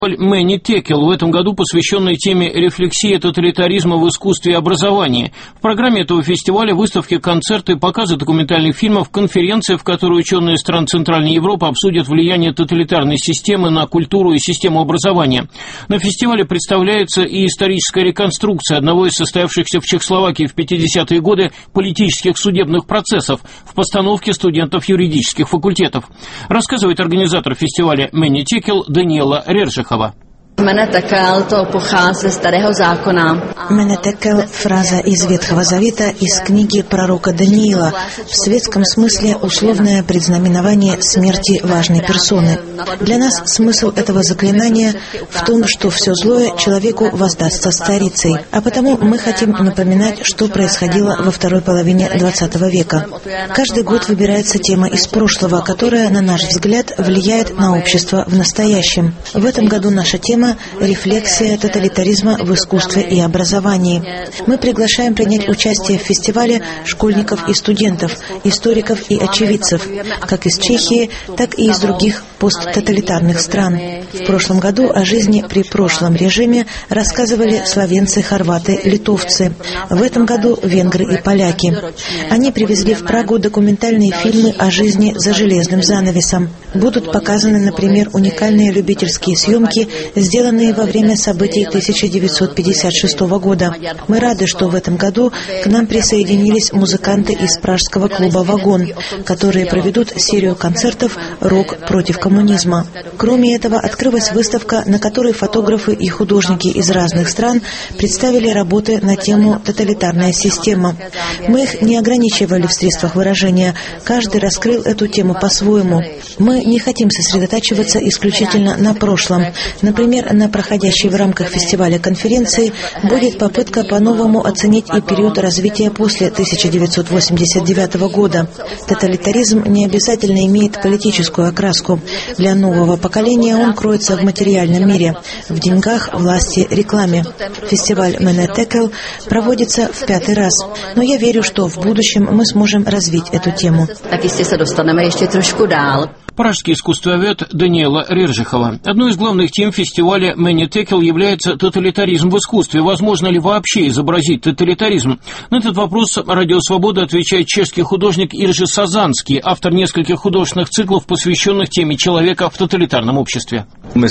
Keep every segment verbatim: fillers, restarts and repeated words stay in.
Мэнни Текел в этом году, посвященный теме «Рефлексия тоталитаризма в искусстве и образовании». В программе этого фестиваля выставки, концерты, показы документальных фильмов, конференция, в которой ученые стран Центральной Европы обсудят влияние тоталитарной системы на культуру и систему образования. На фестивале представляется и историческая реконструкция одного из состоявшихся в Чехословакии в пятидесятые годы политических судебных процессов в постановке студентов юридических факультетов. Рассказывает организатор фестиваля Мэнни Текел Даниэла Рержихова. Mene Tekel to pochází ze Starého zákona. Mene Tekel – фраза из Ветхого Завета, из книги пророка Даниила, в светском смысле условное предзнаменование смерти важной персоны. Для нас смысл этого заклинания в том, что все злое человеку воздастся старицей, а потому мы хотим напоминать, что происходило во второй половине двадцатого века. Каждый год выбирается тема из прошлого, которая, на наш взгляд, влияет на общество в настоящем. В этом году наша тема «Рефлексия тоталитаризма в искусстве и образовании». Мы приглашаем принять участие в фестивале школьников и студентов, историков и очевидцев, как из Чехии, так и из других посттоталитарных стран. В прошлом году о жизни при прошлом режиме рассказывали словенцы, хорваты, литовцы. В этом году венгры и поляки. Они привезли в Прагу документальные фильмы о жизни за железным занавесом. Будут показаны, например, уникальные любительские съемки, сделанные во время событий тысяча девятьсот пятьдесят шестого года. Мы рады, что в этом году к нам присоединились музыканты из пражского клуба «Вагон», которые проведут серию концертов «Рок против коммунизма». Кроме этого, открылась выставка, на которой фотографы и художники из разных стран представили работы на тему «Тоталитарная система». Мы их не ограничивали в средствах выражения, каждый раскрыл эту тему по-своему. Мы не хотим сосредотачиваться исключительно на прошлом. Например, на проходящей в рамках фестиваля конференции будет попытка по-новому оценить и период развития после тысяча девятьсот восемьдесят девятого года. Тоталитаризм не обязательно имеет политическую окраску. Для нового поколения он кроется в материальном мире, в деньгах, власти, рекламе. Фестиваль Мэнни Текел проводится в пятый раз, но я верю, что в будущем мы сможем развить эту тему. Пражский искусствовед Даниэла Рержихова. Одной из главных тем фестиваля Мэнни Текел является тоталитаризм в искусстве. Возможно ли вообще изобразить тоталитаризм? На этот вопрос «Радио Свобода» отвечает чешский художник Иржи Сазанский, автор нескольких художественных циклов, посвященных теме человека в тоталитарном обществе.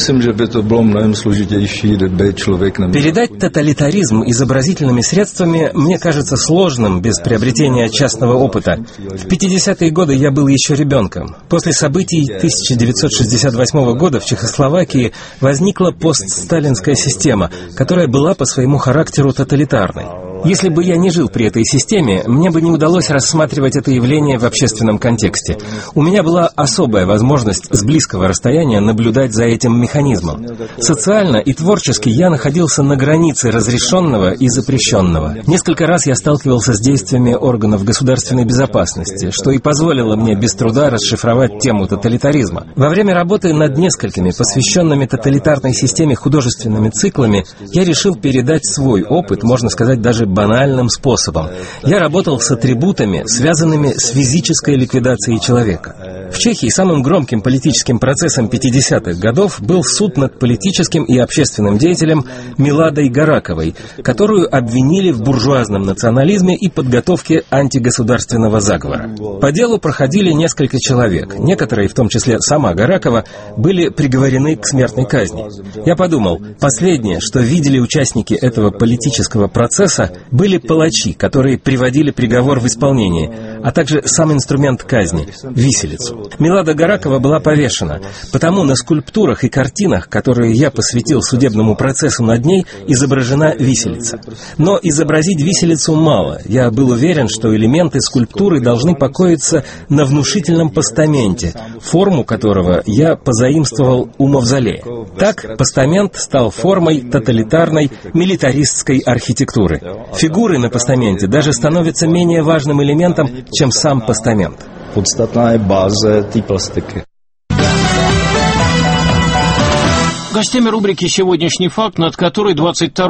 Передать тоталитаризм изобразительными средствами мне кажется сложным без приобретения частного опыта. В пятидесятые годы я был еще ребенком. После событий тысяча девятьсот шестьдесят восьмого года в Чехословакии возникла постсталинская система, которая была по своему характеру тоталитарной. Если бы я не жил при этой системе, мне бы не удалось рассматривать это явление в общественном контексте. У меня была особая возможность с близкого расстояния наблюдать за этим механизмом. Социально и творчески я находился на границе разрешенного и запрещенного. Несколько раз я сталкивался с действиями органов государственной безопасности, что и позволило мне без труда расшифровать тему тоталитаризма. Во время работы над несколькими посвященными тоталитарной системе художественными циклами я решил передать свой опыт, можно сказать, даже банальным способом. Я работал с атрибутами, связанными с физической ликвидацией человека. В Чехии самым громким политическим процессом пятидесятых годов был суд над политическим и общественным деятелем Миладой Гораковой, которую обвинили в буржуазном национализме и подготовке антигосударственного заговора. По делу проходили несколько человек. Некоторые, в том числе сама Горакова, были приговорены к смертной казни. Я подумал, последнее, что видели участники этого политического процесса, были палачи, которые приводили приговор в исполнение, а также сам инструмент казни – виселицу. Милада Горакова была повешена, потому на скульптурах и картинах, которые я посвятил судебному процессу над ней, изображена виселица. Но изобразить виселицу мало. Я был уверен, что элементы скульптуры должны покоиться на внушительном постаменте, форму которого я позаимствовал у мавзолея. Так, постамент стал формой тоталитарной милитаристской архитектуры. Фигуры на постаменте даже становятся менее важным элементом, чем сам постамент. Podstatná je báze té plastiky. Гостями рубрики «Сегодняшний факт», над которой двадцать второго